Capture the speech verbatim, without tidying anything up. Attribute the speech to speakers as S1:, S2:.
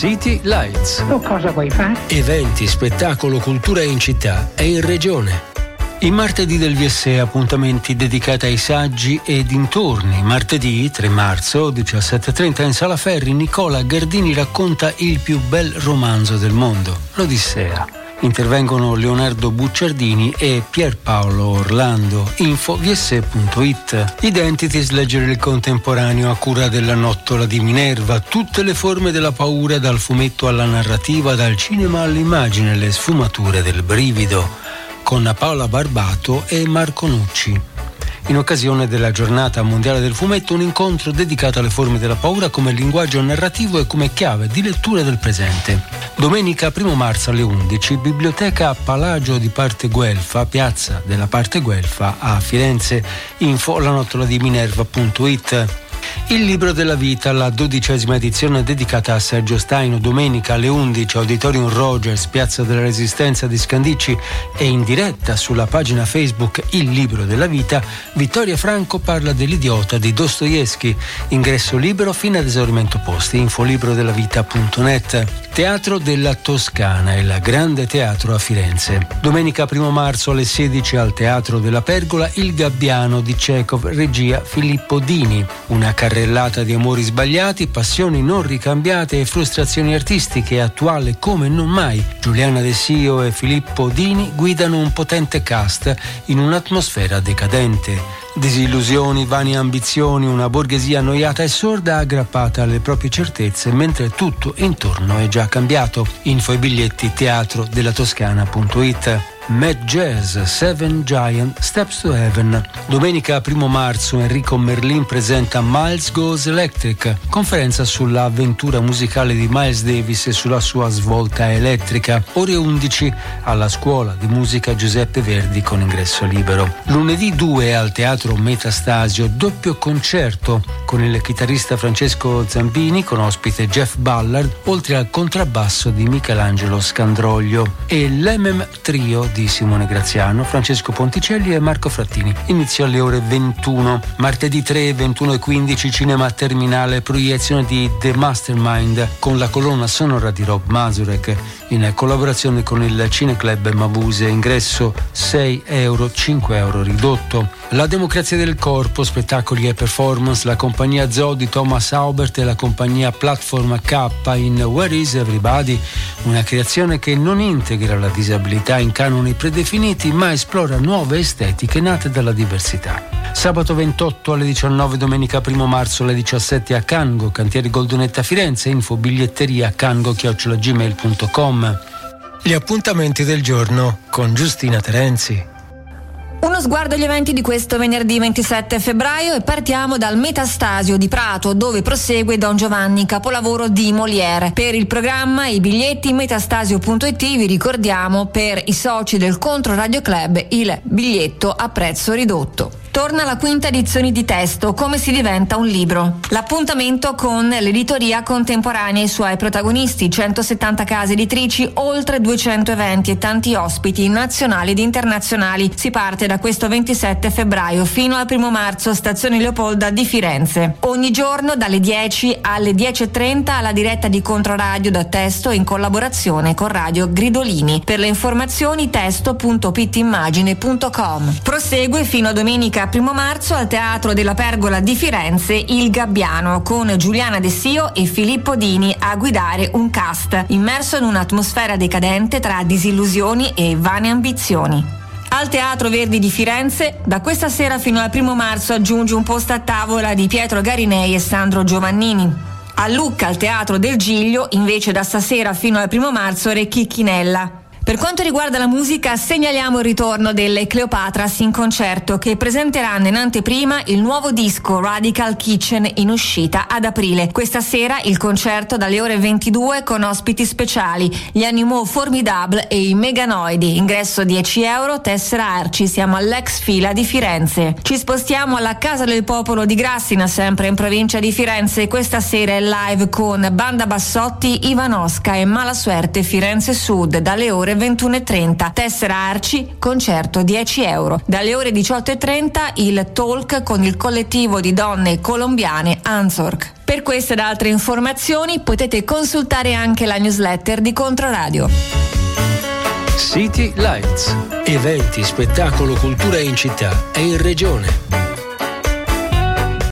S1: City Lights.
S2: Tu cosa vuoi fare?
S1: Eventi, spettacolo, cultura in città e in regione. I martedì del V S E, appuntamenti dedicati ai saggi e dintorni. Martedì tre marzo, diciassette e trenta, in Sala Ferri, Nicola Gardini racconta il più bel romanzo del mondo, l'Odissea. Intervengono Leonardo Bucciardini e Pierpaolo Orlando. Info v s e punto i t. Identities, leggere il contemporaneo a cura della Nottola di Minerva. Tutte le forme della paura, dal fumetto alla narrativa, dal cinema all'immagine, le sfumature del brivido, con Paola Barbato e Marco Nucci. In occasione della giornata mondiale del fumetto, un incontro dedicato alle forme della paura come linguaggio narrativo e come chiave di lettura del presente. Domenica primo marzo alle undici, Biblioteca Palagio di Parte Guelfa, Piazza della Parte Guelfa a Firenze. Info la nottola di minerva punto i t. Il libro della vita, la dodicesima edizione dedicata a Sergio Staino, domenica alle undici, Auditorium Rogers, Piazza della Resistenza di Scandicci, e in diretta sulla pagina Facebook Il libro della vita. Vittoria Franco parla dell'idiota di Dostoevskij. Ingresso libero fino ad esaurimento posti. Info libro della vita punto net. Teatro della Toscana, il Grande Teatro a Firenze. Domenica primo marzo alle sedici al Teatro della Pergola, Il Gabbiano di Chekhov, regia Filippo Dini. Una carrellata di amori sbagliati, passioni non ricambiate e frustrazioni artistiche, attuale come non mai. Giuliana De Sio e Filippo Dini guidano un potente cast in un'atmosfera decadente. Disillusioni, vane ambizioni, una borghesia annoiata e sorda aggrappata alle proprie certezze, mentre tutto intorno è già cambiato. Info e biglietti teatro della toscana punto i t. Mad Jazz, Seven Giant Steps to Heaven. Domenica primo marzo Enrico Merlin presenta Miles Goes Electric, conferenza sulla avventura musicale di Miles Davis e sulla sua svolta elettrica. Ore undici alla Scuola di Musica Giuseppe Verdi con ingresso libero. Lunedì due al Teatro Metastasio, doppio concerto con il chitarrista Francesco Zambini, con ospite Jeff Ballard, oltre al contrabbasso di Michelangelo Scandroglio, e l'M M Trio di Simone Graziano, Francesco Ponticelli e Marco Frattini. Inizio alle ore ventuno. Martedì tre, ventuno e quindici, Cinema Terminale, proiezione di The Mastermind con la colonna sonora di Rob Mazurek in collaborazione con il Cineclub Mabuse. Ingresso sei euro, cinque euro ridotto. La democrazia del corpo, spettacoli e performance, la compagnia Zoo di Thomas Aubert e la compagnia Platform K in Where is Everybody, una creazione che non integra la disabilità in canoni predefiniti ma esplora nuove estetiche nate dalla diversità. Sabato ventotto alle diciannove, domenica primo marzo alle diciassette a Cango, Cantieri Goldonetta Firenze. Info biglietteria cango chiocciola gmail punto com. Gli appuntamenti del giorno con Giustina Terenzi.
S3: Uno sguardo agli eventi di questo venerdì ventisette febbraio e partiamo dal Metastasio di Prato, dove prosegue Don Giovanni, capolavoro di Molière. Per il programma e i biglietti metastasio punto i t. Vi ricordiamo, per i soci del Contro Radio Club, il biglietto a prezzo ridotto. Torna la quinta edizione di Testo, come si diventa un libro. L'appuntamento con l'editoria contemporanea e i suoi protagonisti, centosettanta case editrici, oltre duecento eventi e tanti ospiti nazionali ed internazionali. Si parte da questo ventisette febbraio fino al primo marzo, stazione Leopolda di Firenze. Ogni giorno dalle dieci alle dieci e trenta alla diretta di Controradio da Testo in collaborazione con Radio Gridolini. Per le informazioni testo punto pittimmagine punto com. Prosegue fino a domenica primo marzo al Teatro della Pergola di Firenze Il Gabbiano, con Giuliana De Sio e Filippo Dini a guidare un cast immerso in un'atmosfera decadente tra disillusioni e vane ambizioni. Al Teatro Verdi di Firenze, da questa sera fino al primo marzo, aggiunge un posto a tavola di Pietro Garinei e Sandro Giovannini. A Lucca, al Teatro del Giglio, invece, da stasera fino al primo marzo, Re Chicchinella. Per quanto riguarda la musica, segnaliamo il ritorno delle Cleopatras in concerto, che presenteranno in anteprima il nuovo disco Radical Kitchen, in uscita ad aprile. Questa sera il concerto dalle ore ventidue con ospiti speciali, gli Animaux Formidable e i Meganoidi. Ingresso dieci euro, tessera Arci. Siamo all'ex Fila di Firenze. Ci spostiamo alla Casa del Popolo di Grassina, sempre in provincia di Firenze. Questa sera è live con Banda Bassotti, Ivanosca e Malasuerte Firenze Sud dalle ore ore ventuno e trenta. Tessera Arci, concerto dieci euro. Dalle ore diciotto e trenta il talk con il collettivo di donne colombiane Anzorg. Per queste ed altre informazioni potete consultare anche la newsletter di Controradio.
S1: City Lights. Eventi, spettacolo, cultura in città e in regione.